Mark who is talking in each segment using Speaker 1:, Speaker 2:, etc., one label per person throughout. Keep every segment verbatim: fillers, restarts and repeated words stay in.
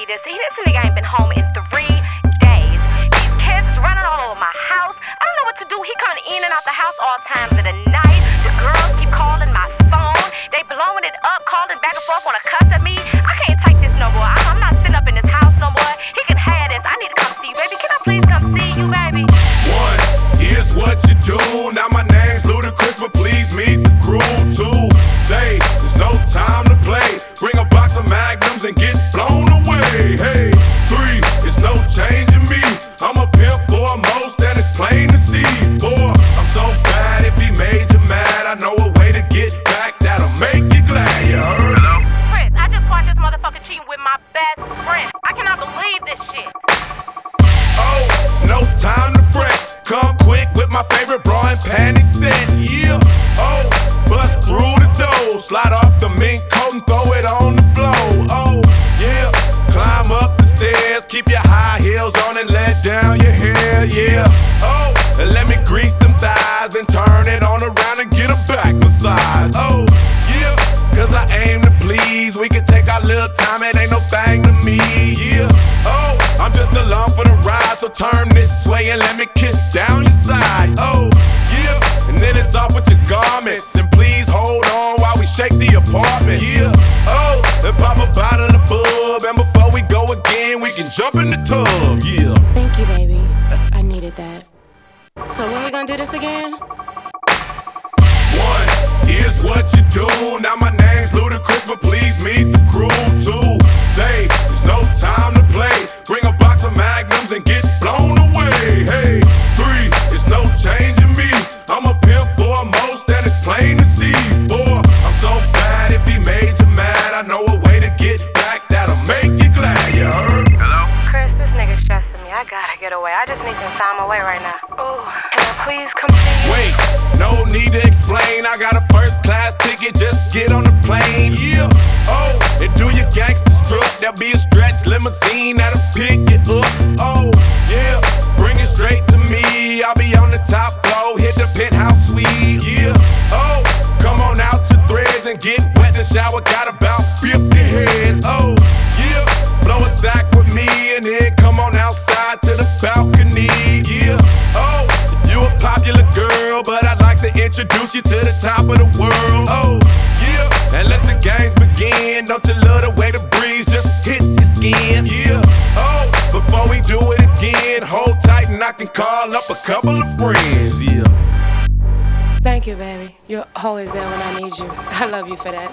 Speaker 1: see this. See, this nigga ain't been home in three days. These kids is running all over my house. I don't know what to do. He coming in and out the house all times of the night. The girls keep calling my phone. They blowing it up, calling back and forth, wanna cuss at me. I can't take this no more. I, I'm not sitting up in this house no more. He can have this. I need to come see you, baby. Can I please come see you, baby?
Speaker 2: One, here's what you do. Now my name's Ludacris, but please meet the crew. Two, say there's no time to play. Bring a box of Magnums and get blown away. Hey, three, it's no change in me. I'm a pimp for most, and it's plain to see. Four, I'm so bad if he made you mad. I know a way to get back that'll make you glad. You heard?
Speaker 1: Hello? Chris, I just caught this motherfucker cheating with my best friend. I cannot believe this shit.
Speaker 2: Oh, it's no time to fret. Come quick with my favorite bra and panty set. Yeah. Oh, bust through the door. Slide off the mink coat and throw it on the floor. Oh, yeah. Climb up the stairs. Keep your high heels on and let down your hair. Yeah. Oh, and let me grease them thighs. Then turn it on around and get a back massage. Oh, yeah. Cause I aim to please. We can take our little time. It ain't no thing to me. Yeah. Oh, I'm just along for the ride. So turn this way and let me kiss down your side. Oh, yeah. And then it's off with your garments. And please hold on while we shake the apartment. Yeah. Oh, and pop a bottle of bub. And before we go again, we can jump in the tub. Yeah.
Speaker 3: Thank you, baby. I needed that. So when we gonna do this again?
Speaker 2: One, here's what you do. Now my name's Ludacris, but please meet the crew. Two, say there's no time to play. Bring a box of Magnums and get blown away. Hey, three, it's no change in me. I'm a pimp for most, and it's plain to see. Four, I'm so bad if he made you mad. I know a way to get back that'll make you glad. You heard?
Speaker 1: Hello? Chris, this nigga's stressing me. I gotta get away. I just need some time away right now. Ooh, can I please come see you?
Speaker 2: Wait, no need to explain. I got a first class ticket, just get on the plane. Yeah, oh, and do your gangster strut. There'll be a stretch limousine that'll pick you up. Oh, yeah, bring it straight to me. I'll be on the top floor, hit the penthouse suite. Yeah, oh, come on out your threads and get wet in the shower. Got about fifty heads. Oh, yeah, blow a sack with me and then come on outside to the balcony. Yeah, oh, you a popular girl, but I'd like to introduce you to the top of the world. Oh, yeah, and let the games begin. Don't you love the way the breeze just hits your skin? Yeah, oh, before we do it again, hold tight and I can call up a couple of friends. Yeah.
Speaker 3: Thank you, baby. You're always there when I need you. I love you for that.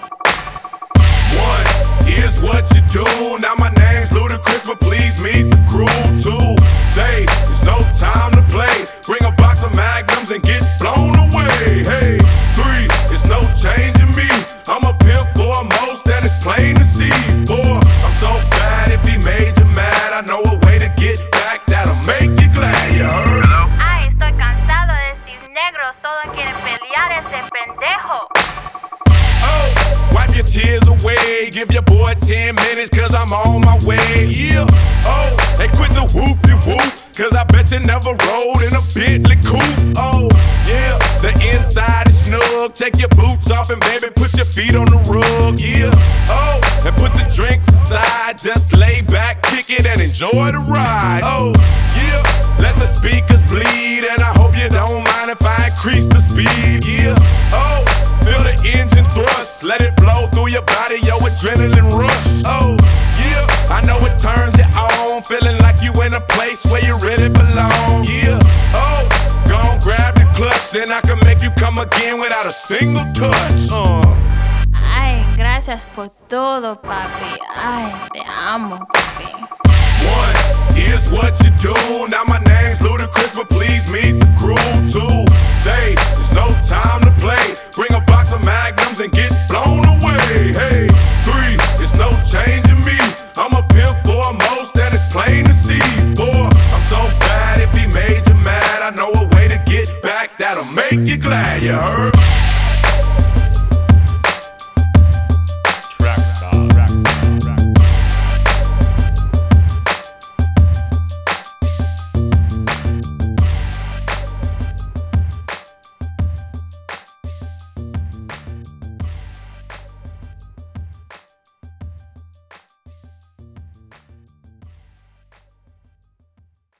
Speaker 2: One, here's what you do. Now my name's Ludacris, but please meet the crew. Two, say there's no time to play. Bring a box of Magnums and get blown away. Hey, three, it's no change in me. I'm a pimp for most, and it's plain to see. Four, I'm so bad if he made you mad. I know a way to get back that'll make you glad. You heard?
Speaker 1: Hello? Ay, estoy cansado de estos negros. Todos quieren pelear ese pendejo.
Speaker 2: Oh, wipe your tears away. Give your boy ten minutes, cause I'm on my way. Yeah. Oh, and quit the whoop-de-whoop, cause I bet you never rode in a Bentley coupe. Oh, yeah, the inside is snug. Take your boots off and baby, put your feet on the rug. Yeah. Oh, and put the drinks aside. Just lay back, kick it, and enjoy the ride. Oh, yeah, let the speakers bleed, and I hope you don't mind if I increase the speed. Yeah. Oh, feel the engine thrust, let it flow through your body, yo, adrenaline rush. Oh, yeah, I know it turns you on, feeling like you in a place where you really belong. Yeah, oh, gon' grab the clutch, then I can make you come again without a single touch. Uh.
Speaker 4: Ay, gracias por todo, papi. Ay, te amo, papi.
Speaker 2: One, here's what you do. Now my name's Ludacris, but please meet the crew. Two, say there's no time to play. Bring a box of Magnums and get blown away. Hey, three, it's no change in me. I'm a pimp for most, and it's plain to see. Four, I'm so bad if he made you mad. I know a way to get back that'll make you glad. You heard?